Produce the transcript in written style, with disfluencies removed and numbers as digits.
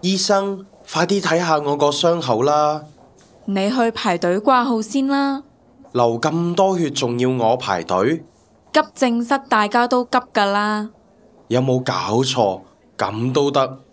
醫生，快啲睇下我個傷口啦！ 你去排隊掛號先啦。 流咁多血仲要我排隊？ 急症室大家都急㗎啦。 有冇搞錯？咁都得？